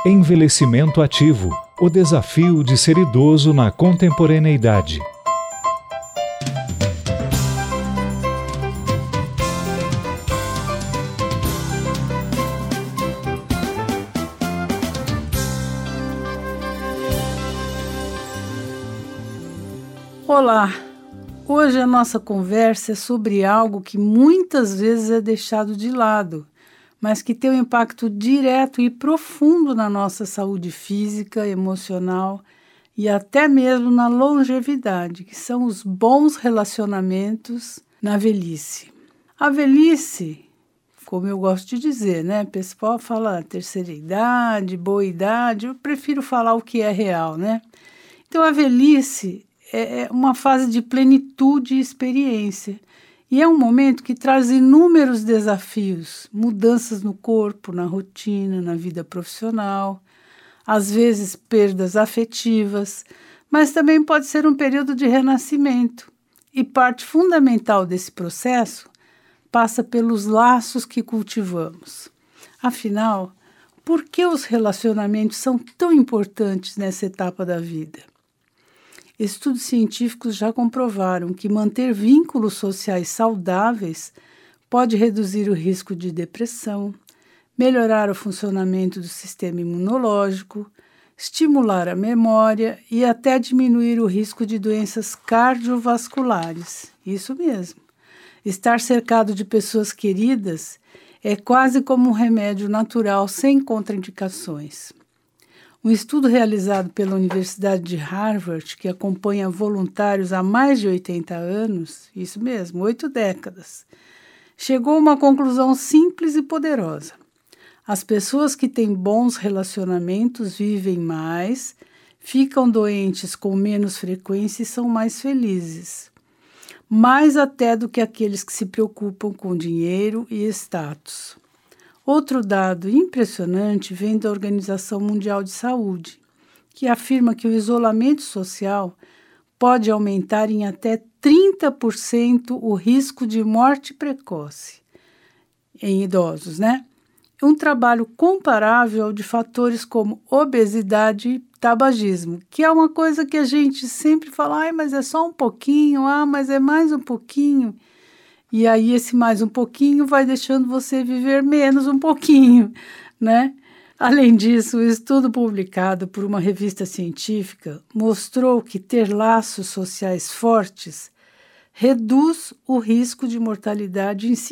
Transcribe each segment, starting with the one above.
Envelhecimento ativo, o desafio de ser idoso na contemporaneidade. Olá! Hoje a nossa conversa é sobre algo que muitas vezes é deixado de lado, mas que tem um impacto direto e profundo na nossa saúde física, emocional e até mesmo na longevidade, que são os bons relacionamentos na velhice. A velhice, como eu gosto de dizer, né? O pessoal fala terceira idade, boa idade, eu prefiro falar o que é real, né? Então a velhice é uma fase de plenitude e experiência. E é um momento que traz inúmeros desafios, mudanças no corpo, na rotina, na vida profissional, às vezes perdas afetivas, mas também pode ser um período de renascimento. E parte fundamental desse processo passa pelos laços que cultivamos. Afinal, por que os relacionamentos são tão importantes nessa etapa da vida? Estudos científicos já comprovaram que manter vínculos sociais saudáveis pode reduzir o risco de depressão, melhorar o funcionamento do sistema imunológico, estimular a memória e até diminuir o risco de doenças cardiovasculares. Isso mesmo. Estar cercado de pessoas queridas é quase como um remédio natural sem contraindicações. Um estudo realizado pela Universidade de Harvard, que acompanha voluntários há mais de 80 anos, isso mesmo, 8 décadas, chegou a uma conclusão simples e poderosa. As pessoas que têm bons relacionamentos vivem mais, ficam doentes com menos frequência e são mais felizes. Mais até do que aqueles que se preocupam com dinheiro e status. Outro dado impressionante vem da Organização Mundial de Saúde, que afirma que o isolamento social pode aumentar em até 30% o risco de morte precoce em idosos, né? Um trabalho comparável ao de fatores como obesidade e tabagismo, que é uma coisa que a gente sempre fala, mas é só um pouquinho, mas é mais um pouquinho. E aí esse mais um pouquinho vai deixando você viver menos um pouquinho, né? Além disso, o estudo publicado por uma revista científica mostrou que ter laços sociais fortes reduz o risco de mortalidade em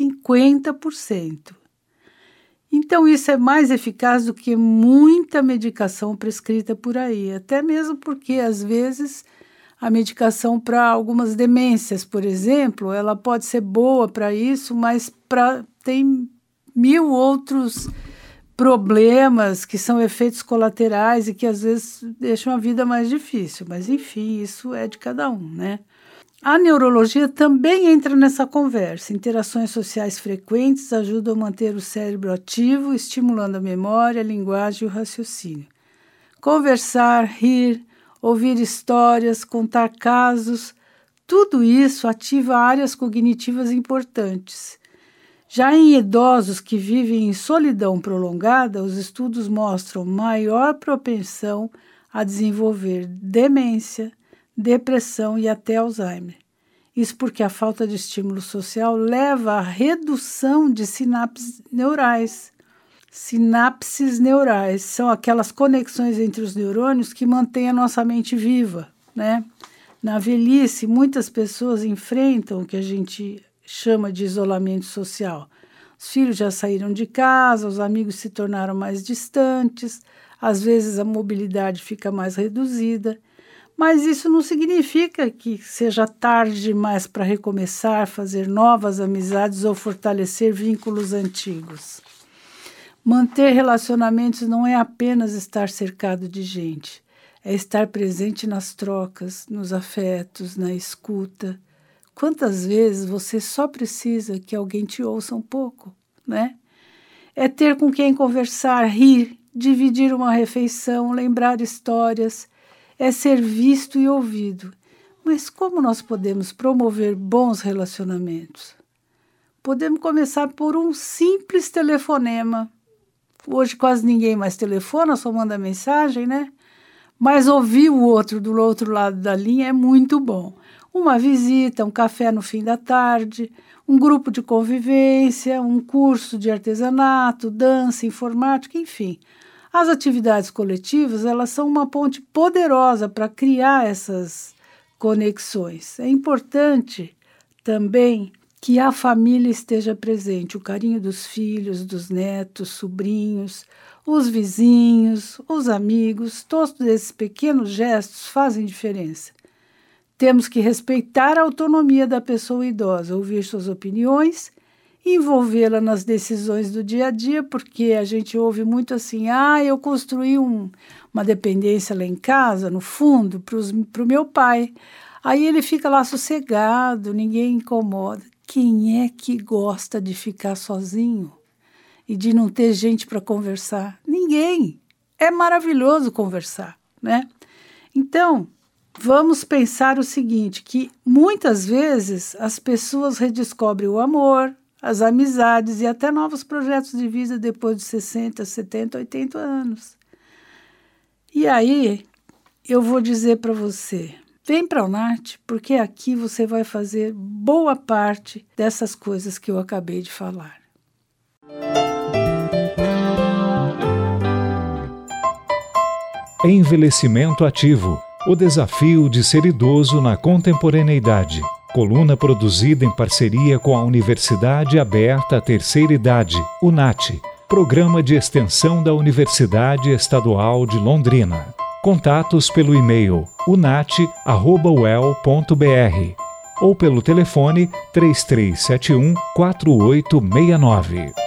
50%. Então isso é mais eficaz do que muita medicação prescrita por aí, até mesmo porque às vezes a medicação para algumas demências, por exemplo, ela pode ser boa para isso, mas tem 1000 outros problemas que são efeitos colaterais e que às vezes deixam a vida mais difícil. Mas, enfim, isso é de cada um, né? A neurologia também entra nessa conversa. Interações sociais frequentes ajudam a manter o cérebro ativo, estimulando a memória, a linguagem e o raciocínio. Conversar, rir, ouvir histórias, contar casos, tudo isso ativa áreas cognitivas importantes. Já em idosos que vivem em solidão prolongada, os estudos mostram maior propensão a desenvolver demência, depressão e até Alzheimer. Isso porque a falta de estímulo social leva à redução de sinapses neurais. Sinapses neurais são aquelas conexões entre os neurônios que mantêm a nossa mente viva, né? Na velhice, muitas pessoas enfrentam o que a gente chama de isolamento social. Os filhos já saíram de casa, os amigos se tornaram mais distantes, às vezes a mobilidade fica mais reduzida, mas isso não significa que seja tarde demais para recomeçar, fazer novas amizades ou fortalecer vínculos antigos. Manter relacionamentos não é apenas estar cercado de gente, é estar presente nas trocas, nos afetos, na escuta. Quantas vezes você só precisa que alguém te ouça um pouco, né? É ter com quem conversar, rir, dividir uma refeição, lembrar histórias, é ser visto e ouvido. Mas como nós podemos promover bons relacionamentos? Podemos começar por um simples telefonema, Hoje quase ninguém mais telefona, só manda mensagem, né? Mas ouvir o outro do outro lado da linha é muito bom. Uma visita, um café no fim da tarde, um grupo de convivência, um curso de artesanato, dança, informática, enfim. As atividades coletivas, elas são uma ponte poderosa para criar essas conexões. É importante também que a família esteja presente, o carinho dos filhos, dos netos, sobrinhos, os vizinhos, os amigos, todos esses pequenos gestos fazem diferença. Temos que respeitar a autonomia da pessoa idosa, ouvir suas opiniões, envolvê-la nas decisões do dia a dia, porque a gente ouve muito assim, eu construí uma dependência lá em casa, no fundo, para o meu pai. Aí ele fica lá sossegado, ninguém incomoda. Quem é que gosta de ficar sozinho e de não ter gente para conversar? Ninguém. É maravilhoso conversar, né? Então, vamos pensar o seguinte, que muitas vezes as pessoas redescobrem o amor, as amizades e até novos projetos de vida depois de 60, 70, 80 anos. E aí, eu vou dizer para você, vem para a UNAT, porque aqui você vai fazer boa parte dessas coisas que eu acabei de falar. Envelhecimento ativo. O desafio de ser idoso na contemporaneidade. Coluna produzida em parceria com a Universidade Aberta à Terceira Idade, UNAT, Programa de Extensão da Universidade Estadual de Londrina. Contatos pelo e-mail unat@uel.br ou pelo telefone 3371-4869.